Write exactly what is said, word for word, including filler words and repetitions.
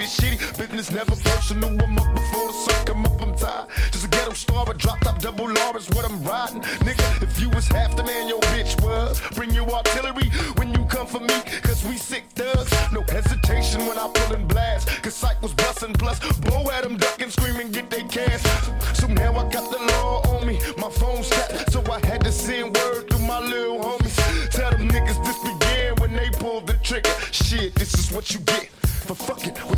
is shitty. Business never personal. I'm up before the sun come up. I'm tired. Just a ghetto star, but drop top double R is what I'm riding. Nigga, if you was half the man your bitch was, bring your artillery when you come for me, cause we sick thugs. No hesitation when I pull and blast, cause Syke was bustin' plus Bo had them ducking, screaming, get they cash. So now I got the law on me, my phone's tapped, so I had to send word through my little homies. Tell them niggas this began when they pulled the trigger. Shit, this is what you